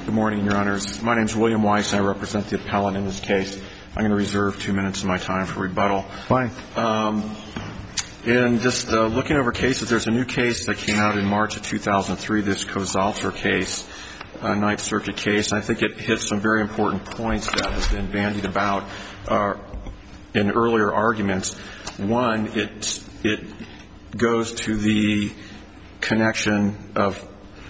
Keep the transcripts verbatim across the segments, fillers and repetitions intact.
Good morning, Your Honors. My name is William Weiss, and I represent the appellant in this case. I'm going to reserve two minutes of my time for rebuttal. Fine. Um, in just uh, looking over cases, there's a new case that came out in March of two thousand three, this Kozalter case, a Ninth Circuit case. And I think it hits some very important points that have been bandied about uh, in earlier arguments. One, it, it goes to the connection of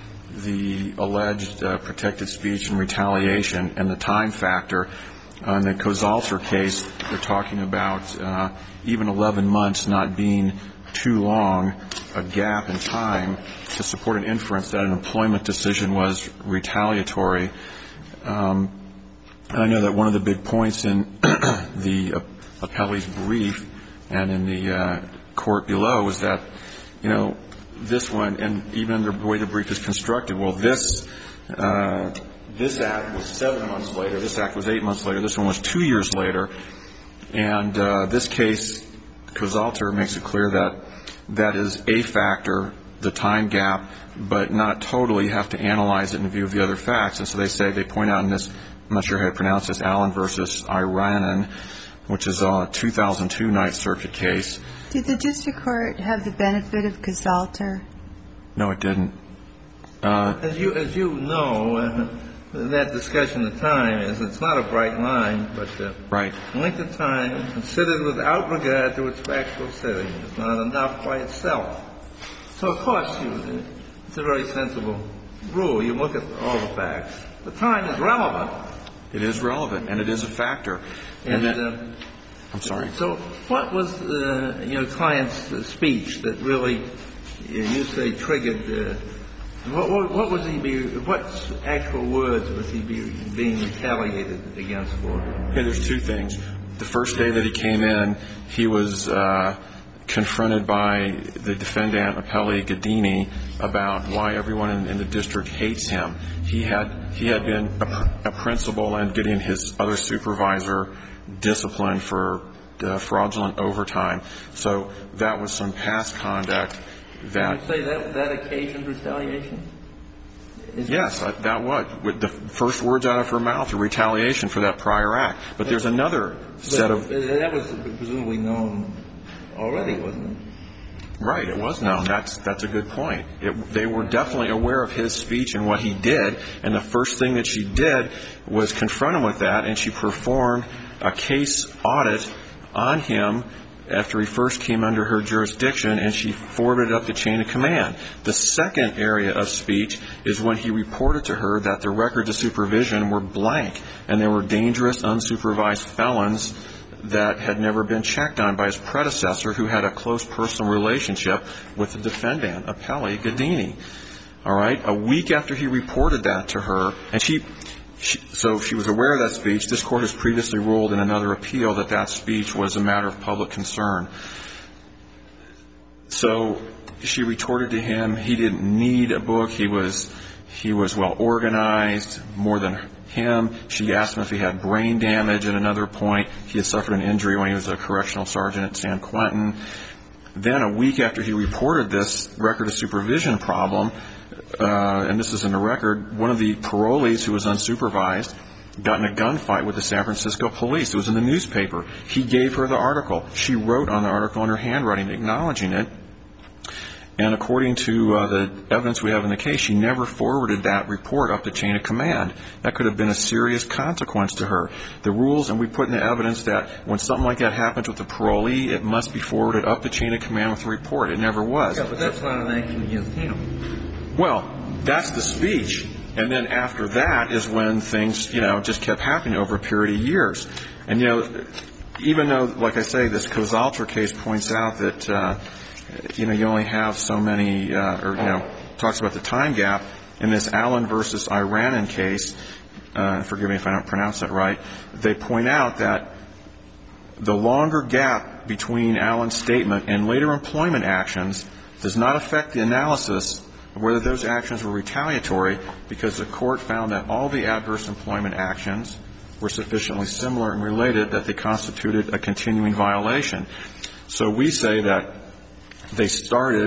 the alleged uh, protected speech and retaliation and the time factor. On the Kozalter case, they're talking about uh, even eleven months not being too long a gap in time to support an inference that an employment decision was retaliatory. Um, and I know that one of the big points in the uh, appellee's brief and in the uh, court below was that, you know, this one, and even the way the brief is constructed, well, this uh, this act was seven months later, this act was eight months later, this one was two years later, and uh, this case, Kozalter, makes it clear that that is a factor, the time gap, but not totally. You have to analyze it in view of the other facts. And so they say, they point out in this, I'm not sure how to pronounce this, Allen versus Iranen, which is a two thousand two Ninth Circuit case. Did the district court have the benefit of Kozalter? No, it didn't. Uh, as you as you know, uh, that discussion of time is it's not a bright line, but uh, right. length of time considered without regard to its factual setting is not enough by itself. So of course, you, it's a very sensible rule. You look at all the facts. The time is relevant. It is relevant, and it is a factor. And, and then, uh, I'm sorry. So what was uh, your client's uh, speech that really, uh, you say, triggered? Uh, what, what, what was he be? What actual words was he be, being retaliated against for? Okay, there's two things. The first day that he came in, he was uh, confronted by the defendant, Appellee Gadini, about why everyone in, in the district hates him. He had he had been a, a principal and getting his other supervisor disciplined for uh, fraudulent overtime. So that was some past conduct that. Did you say that that occasioned retaliation? Is yes, that, that was. With the first words out of her mouth, a retaliation for that prior act. But there's another set of. That was presumably known already, wasn't it? Right, it was known. That's that's a good point. It, they were definitely aware of his speech and what he did, and the first thing that she did was confront him with that, and she performed a case audit on him after he first came under her jurisdiction, and she forwarded up the chain of command. The second area of speech is when he reported to her that the records of supervision were blank, and there were dangerous, unsupervised felons that had never been checked on by his predecessor, who had a close personal relationship with the defendant, Appellee Gadini. All right? A week after he reported that to her, and she, she, so she was aware of that speech. This court has previously ruled in another appeal that that speech was a matter of public concern. So she retorted to him. He didn't need a book. He was, he was well organized, more than him. She asked him if he had brain damage at another point. He had suffered an injury when he was a correctional sergeant at San Quentin. Then a week after he reported this record of supervision problem, uh, and this is in the record, one of the parolees who was unsupervised got in a gunfight with the San Francisco police. It was in the newspaper. He gave her the article. She wrote on the article in her handwriting acknowledging it. And according to uh, the evidence we have in the case, she never forwarded that report up the chain of command. That could have been a serious consequence to her. The rules, and we put in the evidence that when something like that happens with a parolee, it must be forwarded up the chain of command with a report. It never was. Yeah, but that's not an action against him. Well, that's the speech. And then after that is when things, you know, just kept happening over a period of years. And, you know, even though, like I say, this Kozalter case points out that, uh, you know, you only have so many, uh, or, you know, talks about the time gap. In this Allen versus Iranen case, uh, forgive me if I don't pronounce that right, they point out that the longer gap between Allen's statement and later employment actions does not affect the analysis of whether those actions were retaliatory, because the court found that all the adverse employment actions were sufficiently similar and related that they constituted a continuing violation. So we say that they started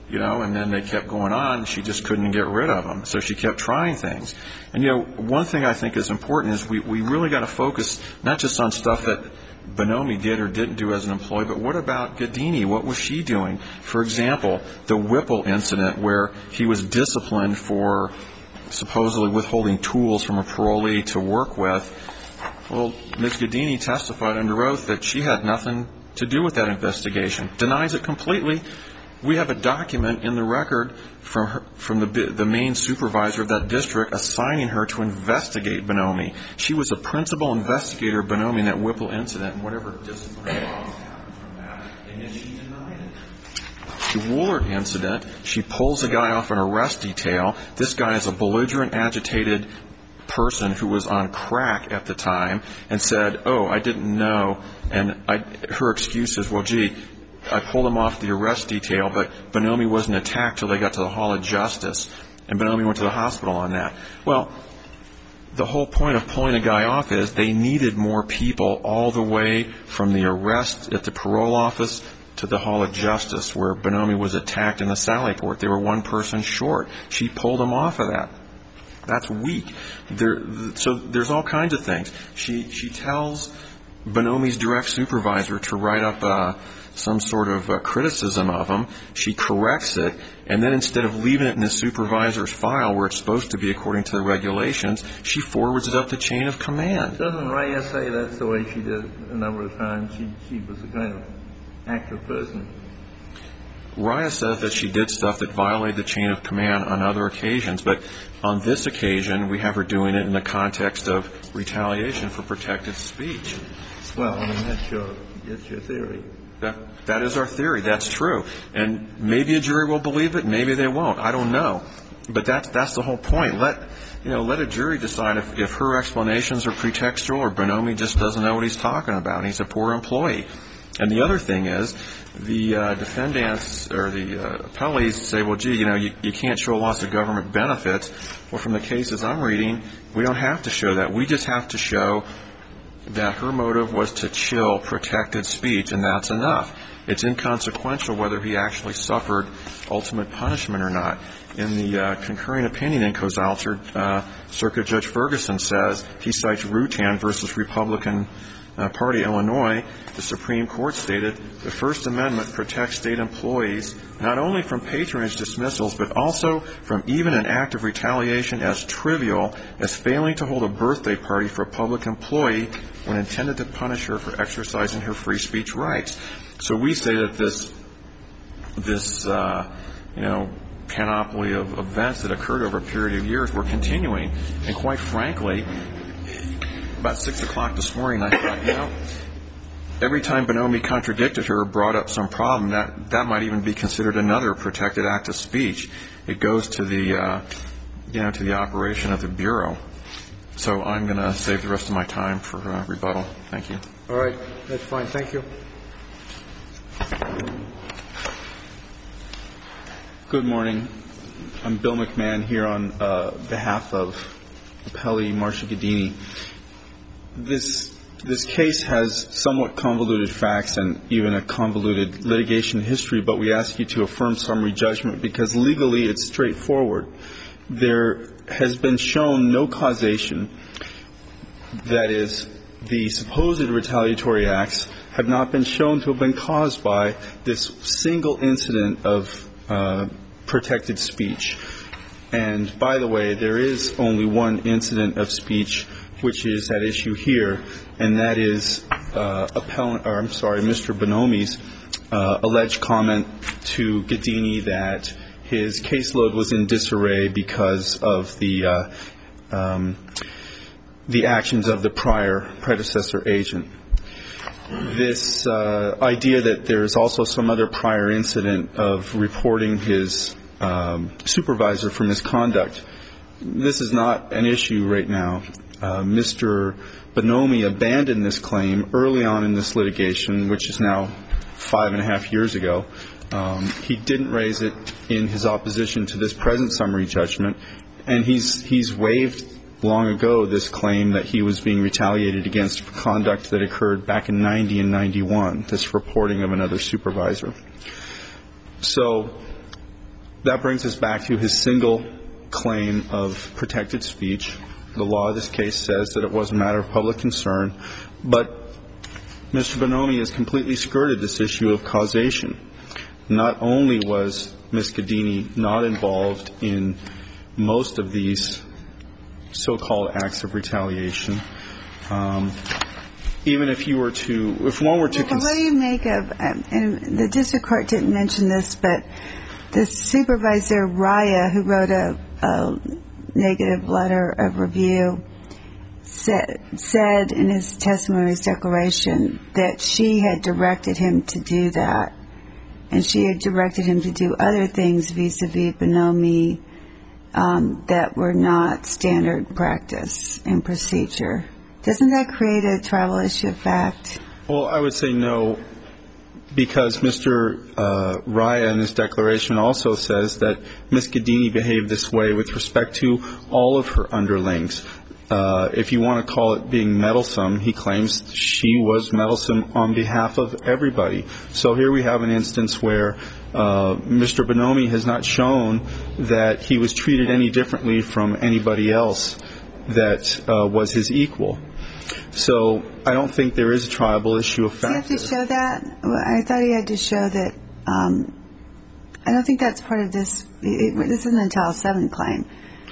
you know, and then they kept going on. She just couldn't get rid of them. So she kept trying things. And, you know, one thing I think is important is we, we really got to focus not just on stuff that Bonomi did or didn't do as an employee, but what about Gaddini? What was she doing? For example, the Whipple incident where he was disciplined for supposedly withholding tools from a parolee to work with. Well, Miz Gaddini testified under oath that she had nothing to do with that investigation. Denies it completely. We have a document in the record from her, from the the main supervisor of that district assigning her to investigate Bonomi. She was a principal investigator of Bonomi in that Whipple incident and whatever disciplinary problems happened from that, and yet she denied it. The Woolard incident, she pulls a guy off an arrest detail. This guy is a belligerent, agitated person who was on crack at the time and said, oh, I didn't know. And I, her excuse is, well, gee, I pulled him off the arrest detail, but Bonomi wasn't attacked till they got to the Hall of Justice. And Bonomi went to the hospital on that. Well, the whole point of pulling a guy off is they needed more people all the way from the arrest at the parole office to the Hall of Justice where Bonomi was attacked in the Sally Port. They were one person short. She pulled him off of that. That's weak. There, so there's all kinds of things. She she tells Bonomi's direct supervisor to write up uh, some sort of uh, criticism of him. She corrects it, and then instead of leaving it in the supervisor's file where it's supposed to be according to the regulations, she forwards it up the chain of command. Doesn't Reyes say that's the way she did it a number of times? She she was a kind of active person. Reyes says that she did stuff that violated the chain of command on other occasions, but on this occasion we have her doing it in the context of retaliation for protected speech. Well, I mean, that's your, that's your theory. That, that is our theory. That's true. And maybe a jury will believe it, maybe they won't. I don't know. But that's, that's the whole point. Let, you know, let a jury decide if, if her explanations are pretextual or Bonomi just doesn't know what he's talking about. He's a poor employee. And the other thing is, the uh, defendants or the uh, appellees say, well, gee, you know, you, you can't show loss of government benefits. Well, from the cases I'm reading, we don't have to show that. We just have to show that her motive was to chill protected speech, and that's enough. It's inconsequential whether he actually suffered ultimate punishment or not. In the uh, concurring opinion in Kozalter, uh, Circuit Judge Ferguson says, he cites Rutan versus Republican Uh, Party, Illinois. The Supreme Court stated the First Amendment protects state employees not only from patronage dismissals, but also from even an act of retaliation as trivial as failing to hold a birthday party for a public employee when intended to punish her for exercising her free speech rights. So we say that this, this, uh, you know, panoply of events that occurred over a period of years were continuing, and quite frankly, about six o'clock this morning, I thought, you know, every time Bonomi contradicted her or brought up some problem, that, that might even be considered another protected act of speech. It goes to the, uh, you know, to the operation of the Bureau. So I'm going to save the rest of my time for uh, rebuttal. Thank you. All right. That's fine. Thank you. Good morning. I'm Bill McMahon here on uh, behalf of appellee Marsha Gaddini. This this case has somewhat convoluted facts and even a convoluted litigation history, but we ask you to affirm summary judgment because legally it's straightforward. There has been shown no causation. That is, the supposed retaliatory acts have not been shown to have been caused by this single incident of uh, protected speech. And by the way, there is only one incident of speech which is at issue here, and that is uh, appellant, or I'm sorry, Mister Bonomi's uh, alleged comment to Gaddini that his caseload was in disarray because of the uh, um, the actions of the prior predecessor agent. This uh, idea that there is also some other prior incident of reporting his um, supervisor for misconduct, this is not an issue right now. Uh, Mister Bonomi abandoned this claim early on in this litigation, which is now five and a half years ago. Um, he didn't raise it in his opposition to this present summary judgment, and he's he's waived long ago this claim that he was being retaliated against for conduct that occurred back in ninety and ninety-one, this reporting of another supervisor. So that brings us back to his single claim of protected speech. The law of this case says that it was a matter of public concern, but Mister Bonomi has completely skirted this issue of causation. Not only was Miz Gadini not involved in most of these so-called acts of retaliation, um, even if you were to, if one were to Well, consider... what do you make of, um, and the district court didn't mention this, but the supervisor, Raya, who wrote a, a negative letter of review, said, said in his testimony, his declaration, that she had directed him to do that, and she had directed him to do other things vis-a-vis Bonomi um, that were not standard practice and procedure. Doesn't that create a tribal issue of fact? Well, I would say no, because Mister Uh, Raya in his declaration also says that Miz Gadini behaved this way with respect to all of her underlings. Uh, if you want to call it being meddlesome, he claims she was meddlesome on behalf of everybody. So here we have an instance where uh, Mister Bonomi has not shown that he was treated any differently from anybody else that uh, was his equal. So I don't think there is a tribal issue of fact. Does he have to show that? Well, I thought he had to show that. Um, I don't think that's part of this. This isn't a Title seven claim.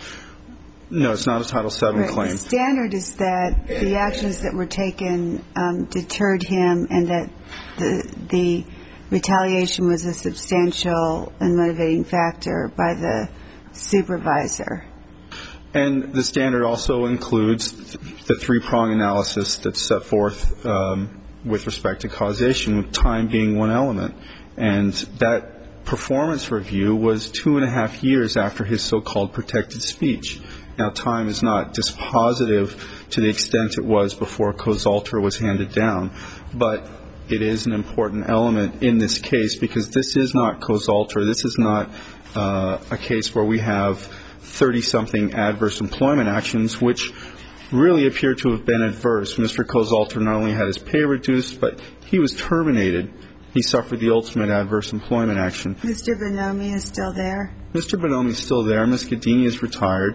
No, it's not a Title seven Right. claim. The standard is that the actions that were taken um, deterred him, and that the the retaliation was a substantial and motivating factor by the supervisor. And the standard also includes the three-prong analysis that's set forth um, with respect to causation, with time being one element. And that performance review was two and a half years after his so-called protected speech. Now, time is not dispositive to the extent it was before Causalter was handed down, but it is an important element in this case, because this is not Causalter. This is not uh, a case where we have thirty-something adverse employment actions, which really appear to have been adverse. Mister Causalter not only had his pay reduced, but he was terminated. He suffered the ultimate adverse employment action. Mister Bonomi is still there? Mister Bonomi is still there. Miz Gadini is retired.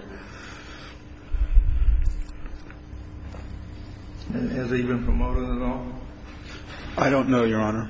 And has he been promoted at all? I don't know, Your Honor.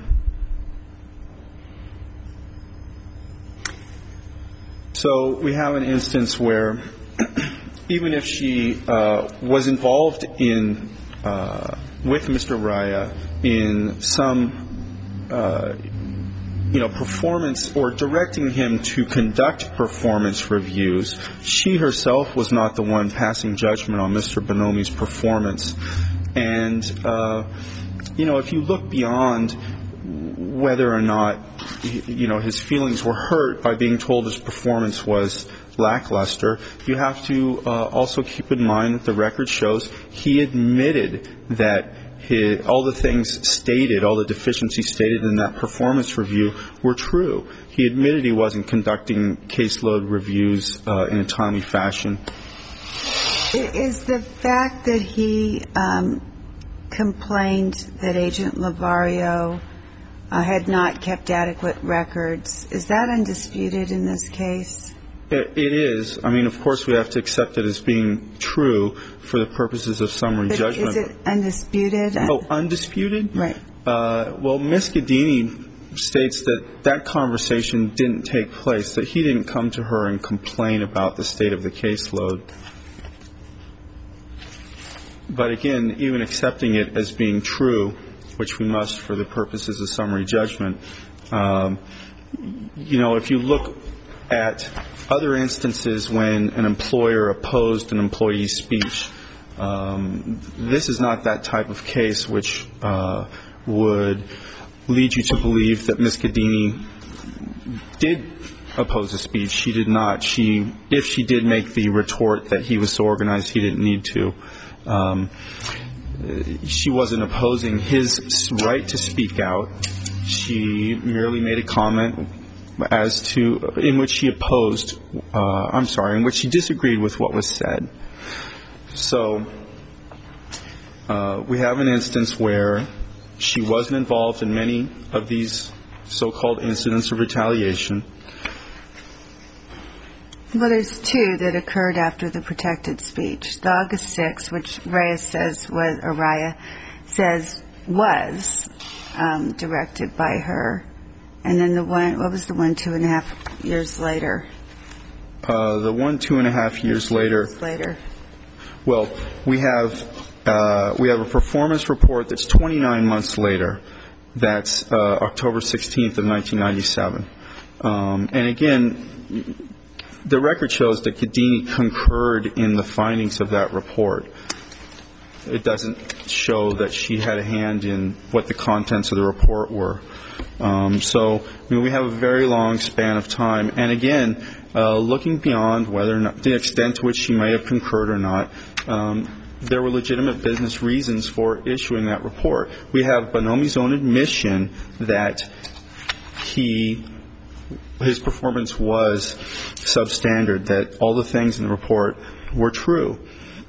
So we have an instance where even if she uh, was involved in, uh, with Mister Raya in some, uh, you know, performance or directing him to conduct performance reviews, she herself was not the one passing judgment on Mister Bonomi's performance. And, uh, you know, if you look beyond whether or not, you know, his feelings were hurt by being told his performance was lackluster, you have to uh, also keep in mind that the record shows he admitted that his, all the things stated, all the deficiencies stated in that performance review were true. He admitted he wasn't conducting caseload reviews uh, in a timely fashion. Is the fact that he um, complained that Agent Lavario uh, had not kept adequate records, is that undisputed in this case? It, it is. I mean, of course, we have to accept it as being true for the purposes of summary But judgment. is it undisputed? Oh, undisputed? Right. Uh, well, Miz Gadini states that that conversation didn't take place, that he didn't come to her and complain about the state of the caseload. But again, even accepting it as being true, which we must for the purposes of summary judgment, um, you know, if you look at other instances when an employer opposed an employee's speech, um, this is not that type of case which uh, would lead you to believe that Miz Gadini did oppose a speech. She did not. She, if she did make the retort that he was so organized he didn't need to, Um, she wasn't opposing his right to speak out. She merely made a comment as to, in which she opposed, uh, I'm sorry, in which she disagreed with what was said. So uh, we have an instance where she wasn't involved in many of these so-called incidents of retaliation. Well, there's two that occurred after the protected speech. The August sixth, which Reyes says was, or Raya says was um, directed by her. And then the one, what was the one two and a half years later? Uh, the one two and a half years later. Later. Well, we have uh, we have a performance report that's twenty-nine months later. That's uh, October sixteenth of nineteen ninety-seven. Um, and again, the record shows that Ghedini concurred in the findings of that report. It doesn't show that she had a hand in what the contents of the report were. Um, so, I mean, we have a very long span of time. And again, uh, looking beyond whether or not the extent to which she may have concurred or not, um, there were legitimate business reasons for issuing that report. We have Bonomi's own admission that he, his performance was substandard, that all the things in the report were true.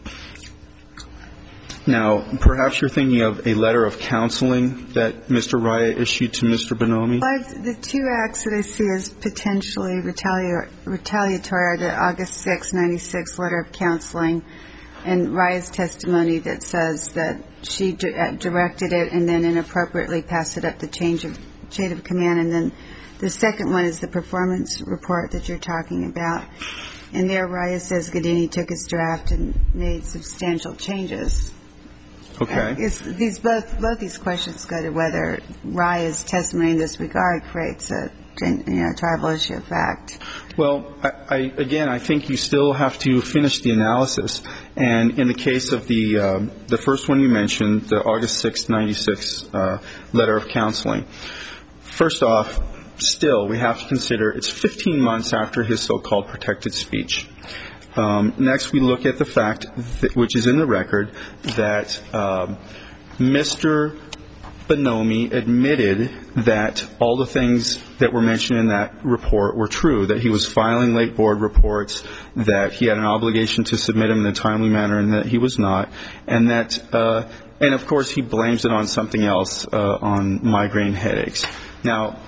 Now, perhaps you're thinking of a letter of counseling that Mister Raya issued to Mister Bonomi? Well, the two acts that I see as potentially retali- retaliatory are the August sixth, ninety-six letter of counseling and Raya's testimony that says that she di- uh, directed it and then inappropriately passed it up the change of, chain of command. And then the second one is the performance report that you're talking about. And there Raya says Ghedini took his draft and made substantial changes. Okay. Uh, it's, these both both these questions go to whether Raya's testimony in this regard creates a you know tribal issue of fact. Well, I, I, again, I think you still have to finish the analysis. And in the case of the uh, the first one you mentioned, the August sixth, ninety-six uh, letter of counseling. First off, still we have to consider it's fifteen months after his so-called protected speech. Um, next, we look at the fact, that, which is in the record, that um, Mister Bonomi admitted that all the things that were mentioned in that report were true, that he was filing late board reports, that he had an obligation to submit them in a timely manner, and that he was not, and that, uh, and of course, he blames it on something else, uh, on migraine headaches. Now,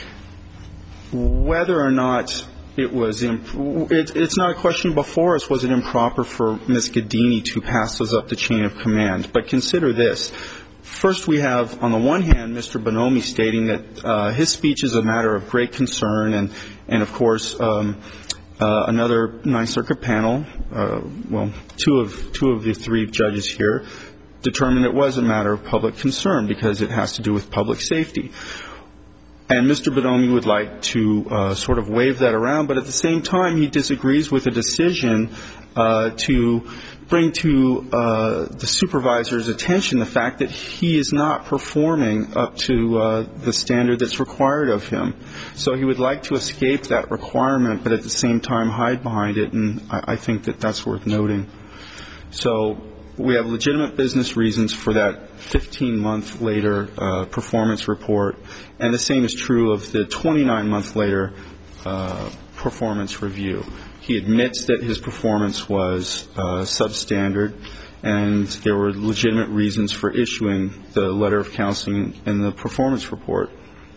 whether or not it was, imp- it, it's not a question before us, was it improper for Miz Ghedini to pass those up the chain of command? But consider this. First, we have, on the one hand, Mister Bonomi stating that uh, his speech is a matter of great concern, and, and of course, um, uh, another Ninth Circuit panel, uh, well, two of two of the three judges here, determined it was a matter of public concern because it has to do with public safety. And Mister Bonomi would like to uh, sort of wave that around, but at the same time, he disagrees with the decision uh, to bring to uh, the supervisor's attention the fact that he is not performing up to uh, the standard that's required of him. So he would like to escape that requirement, but at the same time hide behind it, and I, I think that that's worth noting. So we have legitimate business reasons for that fifteen-month later uh, performance report, and the same is true of the twenty-nine month later uh, performance review. He admits that his performance was uh, substandard, and there were legitimate reasons for issuing the letter of counseling and the performance report.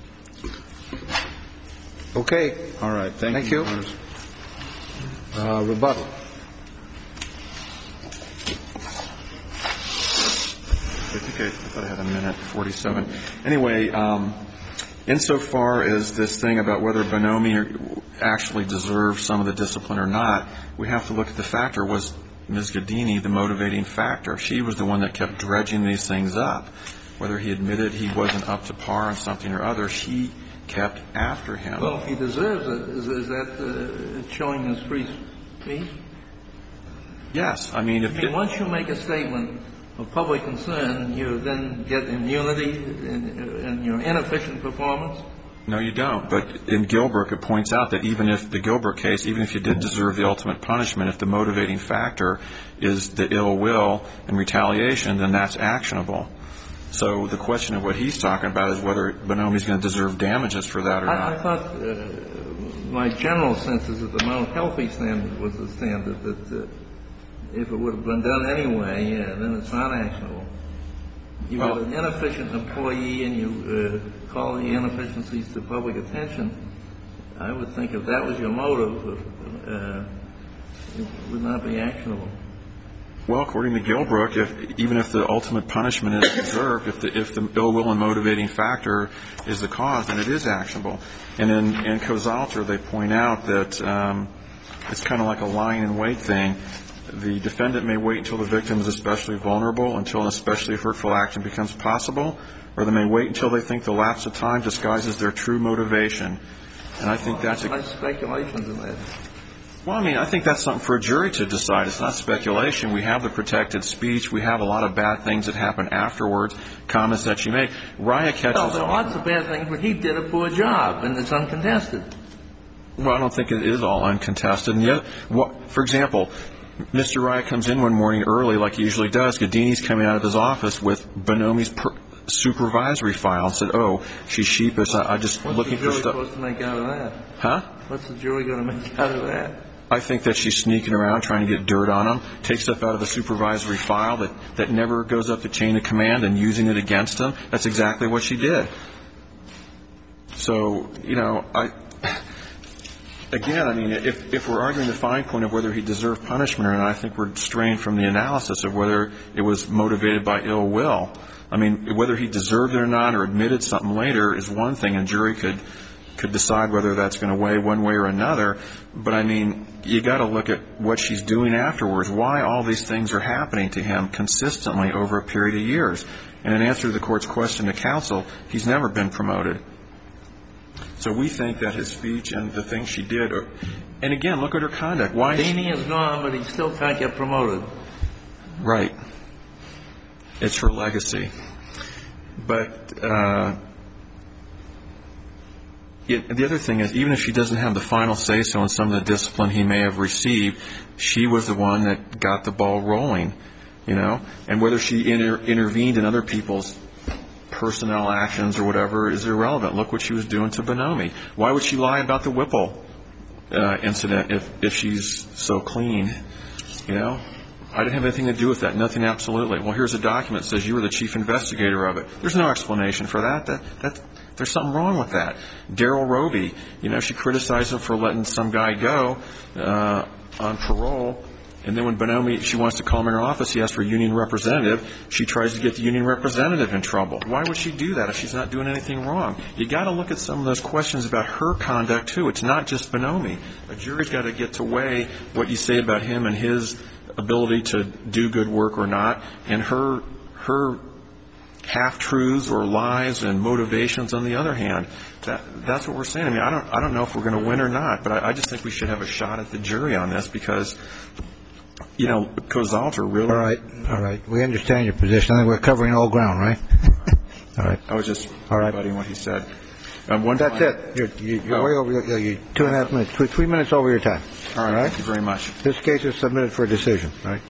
Okay. All right. Thank, Thank you. you. Uh, rebuttal. I think I, I thought I had a minute forty-seven. Anyway, um, insofar as this thing about whether Bonomi actually deserves some of the discipline or not, we have to look at the factor. Was Miz Ghedini the motivating factor? She was the one that kept dredging these things up. Whether he admitted he wasn't up to par on something or other, she kept after him. Well, if he deserves it, is, is that uh, showing his free speech? Yes. I mean, if I mean, it, once you make a statement of public concern, you then get immunity in, in your inefficient performance? No, you don't. But in Gilbert, it points out that even if the Gilbert case, even if you did deserve the ultimate punishment, if the motivating factor is the ill will and retaliation, then that's actionable. So the question of what he's talking about is whether Bonomi's going to deserve damages for that or I, not. I thought uh, my general sense is that the Mount Healthy standard was the standard that uh, if it would have been done anyway, yeah, then it's not actionable. You've well, got an inefficient employee and you uh, call the inefficiencies to public attention. I would think if that was your motive, uh, it would not be actionable. Well, according to Gilbrook, if, even if the ultimate punishment is deserved, if the, if the ill will and motivating factor is the cause, then it is actionable. And in, in Kozalter, they point out that um, it's kind of like a lying in wait thing. The defendant may wait until the victim is especially vulnerable, until an especially hurtful action becomes possible, or they may wait until they think the lapse of time disguises their true motivation. And I think that's a... There's speculations in that. Well, I mean, I think that's something for a jury to decide. It's not speculation. We have the protected speech. We have a lot of bad things that happen afterwards, comments that she made. Raya catches... Well, there are lots of bad things, but he did a poor job, and it's uncontested. Well, I don't think it is all uncontested. And yet, what, for example, Mister Raya comes in one morning early, like he usually does. Gadini's coming out of his office with Bonomi's per- supervisory file and said, oh, she's sheepish. I, I just What's looking for stuff. What's the jury supposed to make out of that? Huh? What's the jury going to make out of that? I think that she's sneaking around trying to get dirt on him, take stuff out of the supervisory file that, that never goes up the chain of command and using it against him. That's exactly what she did. So, you know, I, again, I mean, if, if we're arguing the fine point of whether he deserved punishment or not, I think we're straying from the analysis of whether it was motivated by ill will. I mean, whether he deserved it or not or admitted something later is one thing, and a jury could could decide whether that's going to weigh one way or another. But, I mean, you got to look at what she's doing afterwards, why all these things are happening to him consistently over a period of years. And in answer to the court's question to counsel, he's never been promoted. So we think that his speech and the things she did are, and again, look at her conduct. Why Dini is gone, but he still can't get promoted. Right. It's her legacy. But uh, it, the other thing is, even if she doesn't have the final say-so in some of the discipline he may have received, she was the one that got the ball rolling, you know. And whether she inter- intervened in other people's personnel actions or whatever is irrelevant. Look what she was doing to Bonomi. Why would she lie about the Whipple uh, incident if, if she's so clean, you know? I didn't have anything to do with that. Nothing, absolutely. Well, here's a document that says you were the chief investigator of it. There's no explanation for that. That, that there's something wrong with that. Daryl Roby, you know, she criticized him for letting some guy go uh, on parole. And then when Bonomi, she wants to call him in her office, he asks for a union representative. She tries to get the union representative in trouble. Why would she do that if she's not doing anything wrong? You got to look at some of those questions about her conduct, too. It's not just Bonomi. A jury's got to get to weigh what you say about him and his ability to do good work or not, and her her half-truths or lies and motivations on the other hand. That, that's what we're saying. I mean, I don't I don't know if we're going to win or not, but I, I just think we should have a shot at the jury on this because, you know, Kozalter really... All right, all right. We understand your position. I think we're covering all ground, right? All right. I was just all right. rebutting what he said. Um, one That's time, it. You're, you're, you're oh. way over. You're, you're two and a half minutes, three, three minutes over your time. All right, all right. Thank you very much. This case is submitted for a decision. All right.